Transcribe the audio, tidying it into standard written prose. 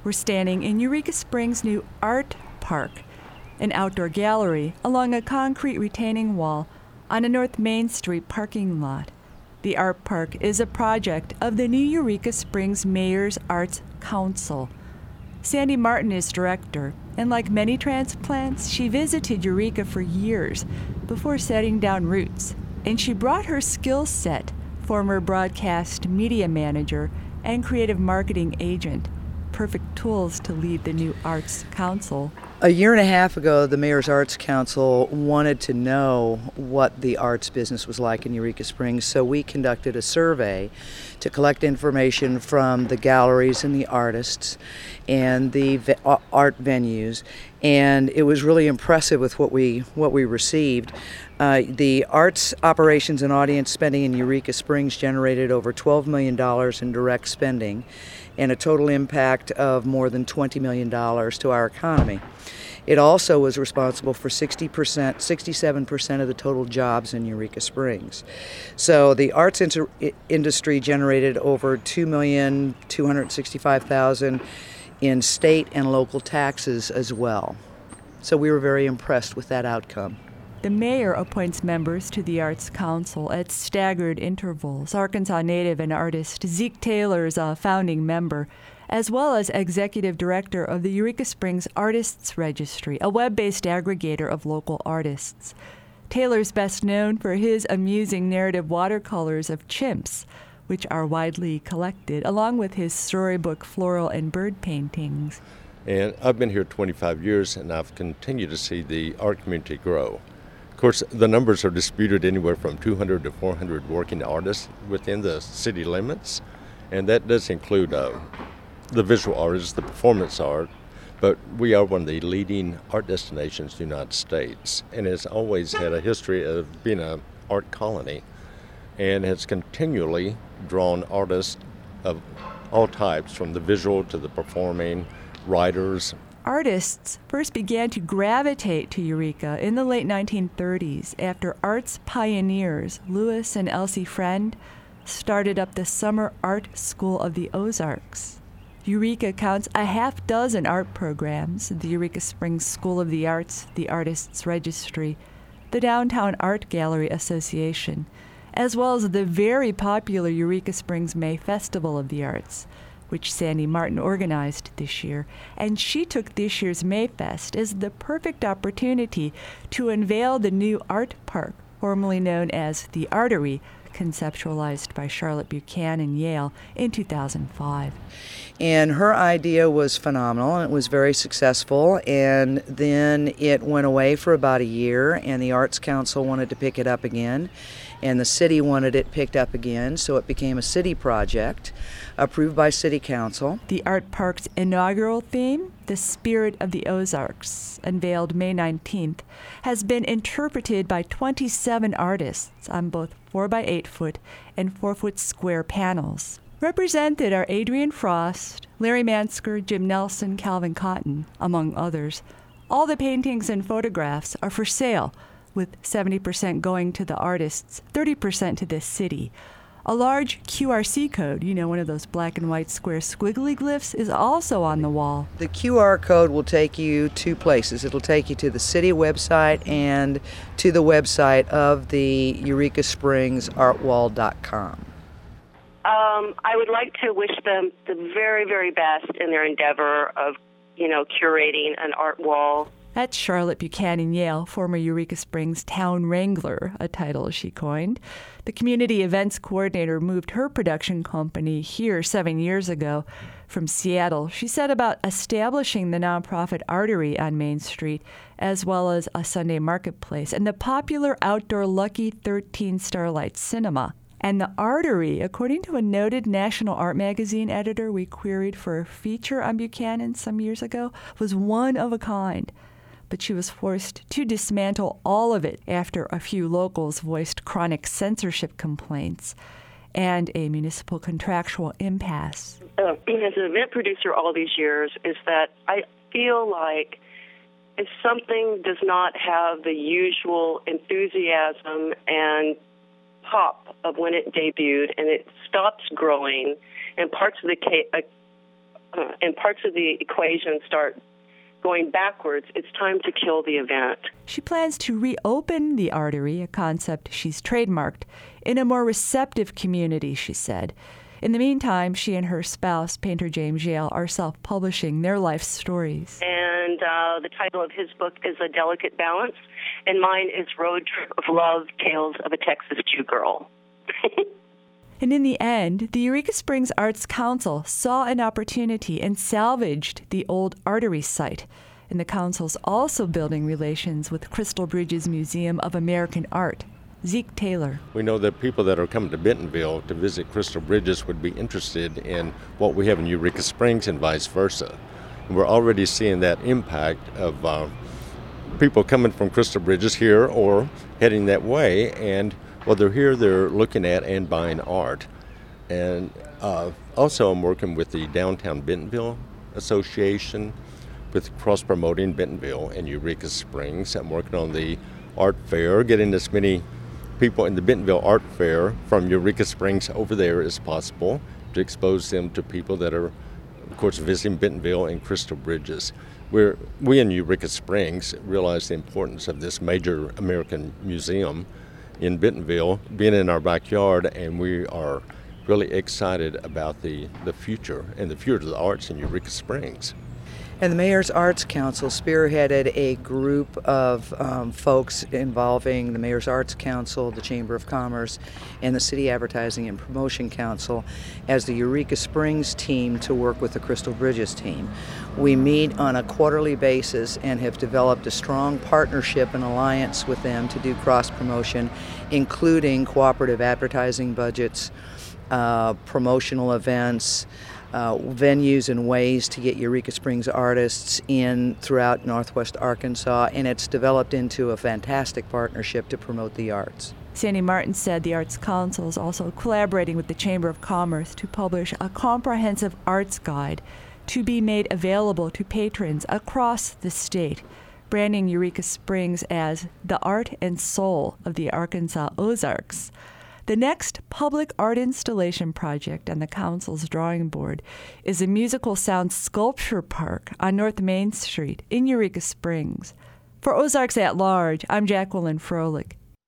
We're standing in Eureka Springs' new Art Park, an outdoor gallery along a concrete retaining wall on a North Main Street parking lot. The Art Park is a project of the new Eureka Springs Mayor's Arts Council. Sandy Martin is director, and like many transplants, she visited Eureka for years before setting down roots. And she brought her skill set, former broadcast media manager and creative marketing agent, perfect tools to lead the new Arts Council. A year and a half ago, the Mayor's Arts Council wanted to know what the arts business was like in Eureka Springs, so we conducted a survey to collect information from the galleries and the artists and the art venues, and it was really impressive with what we received. The arts operations and audience spending in Eureka Springs generated over $12 million in direct spending and a total impact of more than $20 million to our economy. It also was responsible for 67% of the total jobs in Eureka Springs. So the arts industry generated over $2,265,000 in state and local taxes as well. So we were very impressed with that outcome. The mayor appoints members to the Arts Council at staggered intervals. Arkansas native and artist Zeke Taylor is a founding member, as well as executive director of the Eureka Springs Artists Registry, a web-based aggregator of local artists. Taylor's best known for his amusing narrative watercolors of chimps, which are widely collected, along with his storybook floral and bird paintings. And I've been here 25 years, and I've continued to see the art community grow. Of course, the numbers are disputed anywhere from 200 to 400 working artists within the city limits, and that does include the visual artists, the performance art, but we are one of the leading art destinations in the United States, and has always had a history of being an art colony, and has continually drawn artists of all types, from the visual to the performing, writers. Artists first began to gravitate to Eureka in the late 1930s after arts pioneers Louis and Elsie Friend started up the Summer Art School of the Ozarks. Eureka counts a half dozen art programs: the Eureka Springs School of the Arts, the Artists Registry, the Downtown Art Gallery Association, as well as the very popular Eureka Springs May Festival of the Arts, which Sandy Martin organized this year. And she took this year's Mayfest as the perfect opportunity to unveil the new art park, formerly known as the Artery, conceptualized by Charlotte Buchanan Yale in 2005. And her idea was phenomenal, and it was very successful, and then it went away for about a year, and the Arts Council wanted to pick it up again, and the city wanted it picked up again, so it became a city project approved by City Council. The Art Park's inaugural theme, The Spirit of the Ozarks, unveiled May 19th, has been interpreted by 27 artists on both 4x8-foot and 4-foot square panels. Represented are Adrian Frost, Larry Mansker, Jim Nelson, Calvin Cotton, among others. All the paintings and photographs are for sale, with 70% going to the artists, 30% to the city. A large QRC code, one of those black and white square squiggly glyphs, is also on the wall. The QR code will take you two places. It'll take you to the city website and to the website of the EurekaSpringsArtWall.com. I would like to wish them the very, very best in their endeavor of, curating an art wall. That's Charlotte Buchanan Yale, former Eureka Springs Town Wrangler, a title she coined. The community events coordinator moved her production company here 7 years ago from Seattle. She said about establishing the nonprofit Artery on Main Street, as well as a Sunday marketplace, and the popular outdoor Lucky 13 Starlight Cinema. And the Artery, according to a noted National Art Magazine editor we queried for a feature on Buchanan some years ago, was one of a kind. But she was forced to dismantle all of it after a few locals voiced chronic censorship complaints and a municipal contractual impasse. As an event producer all these years, is that I feel like if something does not have the usual enthusiasm and pop of when it debuted and it stops growing and parts of the and parts of the equation start going backwards, it's time to kill the event. She plans to reopen the artery, a concept she's trademarked, in a more receptive community, she said. In the meantime, she and her spouse, painter James Yale, are self-publishing their life stories. And the title of his book is A Delicate Balance, and mine is Road Trip of Love, Tales of a Texas Jew Girl. And in the end, the Eureka Springs Arts Council saw an opportunity and salvaged the old artery site. And the council's also building relations with Crystal Bridges Museum of American Art. Zeke Taylor. We know that people that are coming to Bentonville to visit Crystal Bridges would be interested in what we have in Eureka Springs and vice versa. And we're already seeing that impact of people coming from Crystal Bridges here or heading that way, and while they're here, they're looking at and buying art. And also I'm working with the Downtown Bentonville Association with cross-promoting Bentonville and Eureka Springs. I'm working on the art fair, getting as many people in the Bentonville Art Fair from Eureka Springs over there as possible to expose them to people that are, of course, visiting Bentonville and Crystal Bridges. We in Eureka Springs realize the importance of this major American museum in Bentonville being in our backyard, and we are really excited about the future and the future of the arts in Eureka Springs. And the Mayor's Arts Council spearheaded a group of folks involving the Mayor's Arts Council, the Chamber of Commerce, and the City Advertising and Promotion Council as the Eureka Springs team to work with the Crystal Bridges team. We meet on a quarterly basis and have developed a strong partnership and alliance with them to do cross-promotion, including cooperative advertising budgets, promotional events, venues and ways to get Eureka Springs artists in throughout Northwest Arkansas, and it's developed into a fantastic partnership to promote the arts. Sandy Martin said the Arts Council is also collaborating with the Chamber of Commerce to publish a comprehensive arts guide to be made available to patrons across the state, branding Eureka Springs as the art and soul of the Arkansas Ozarks. The next public art installation project on the council's drawing board is a musical sound sculpture park on North Main Street in Eureka Springs. For Ozarks at Large, I'm Jacqueline Froelich.